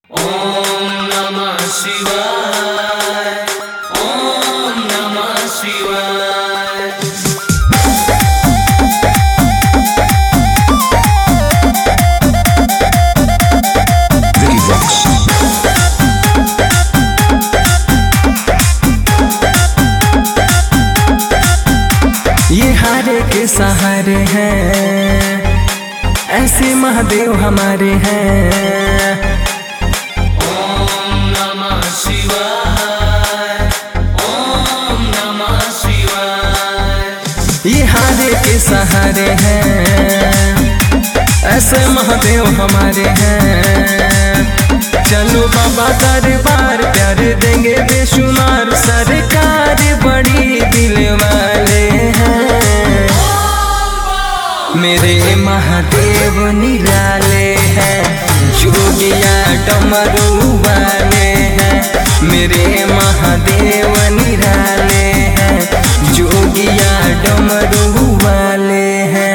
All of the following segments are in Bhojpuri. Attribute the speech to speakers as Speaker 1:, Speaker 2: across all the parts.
Speaker 1: ओम नमः शिवाय। ओम नमः शिवाय।
Speaker 2: ये हारे के सहारे हैं, ऐसे महादेव हमारे हैं।
Speaker 1: ओम नमः शिवाय। ओम नमः शिवाय।
Speaker 2: ये हारे के सहारे हैं, ऐसे महादेव हमारे हैं। चलो बाबा दरबार, प्यार देंगे बेशुमार। सरकार बड़ी दिल वाले हैं, मेरे महादेव निराले हैं। जोगिया डमरू वाले हैं, मेरे महादेव निराले हैं। जोगिया डमरू वाले हैं।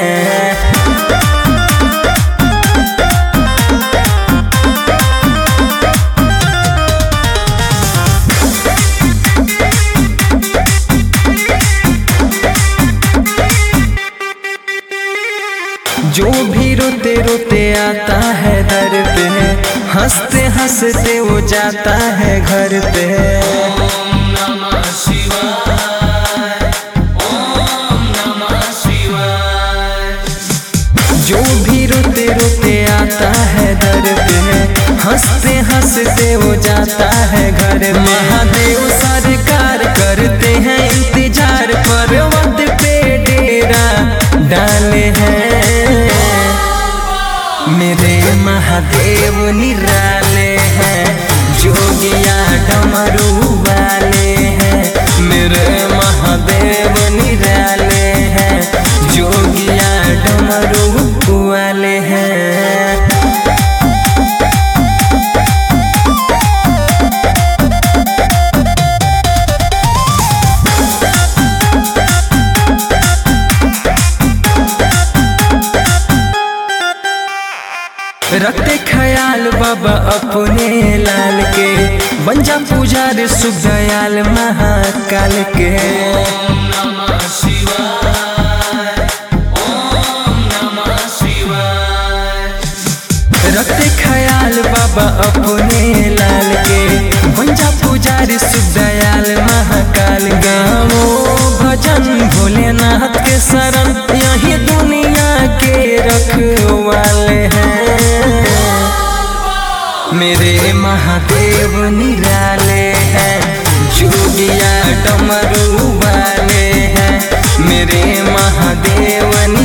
Speaker 2: जो भी रोते रोते आता है दर पे, हंसते हंसते वो जाता है घर पे।
Speaker 1: ओम नमः शिवाय। ओम नमः शिवाय।
Speaker 2: जो भी रोते रोते आता है दर पे, हंसते हंसते वो जाता है घर पे। महादेव सरकार करते हैं इंतजार, पर्वत पे डेरा डाले हैं। मेरे महादेव निराले हैं, जोगिया डमरू वाले हैं। मेरे महादेव निराले हैं, जोगिया डमरू वाले हैं। रखते ख्याल बाबा अपने लाल के, बन जा पुजारी सुख दयाल महाकाल के।
Speaker 1: ओम नमः शिवाय। ओम नमः शिवाय।
Speaker 2: रखते ख्याल बाबा अपने लाल के, बन जा पुजारी सुख दयाल महाकाल। गाओ भजन भोलेनाथ के शरण, यही दुनिया के रखवाले हैं। मेरे महादेव निराले हैं, जोगिया डमरू वाले हैं। मेरे महादेव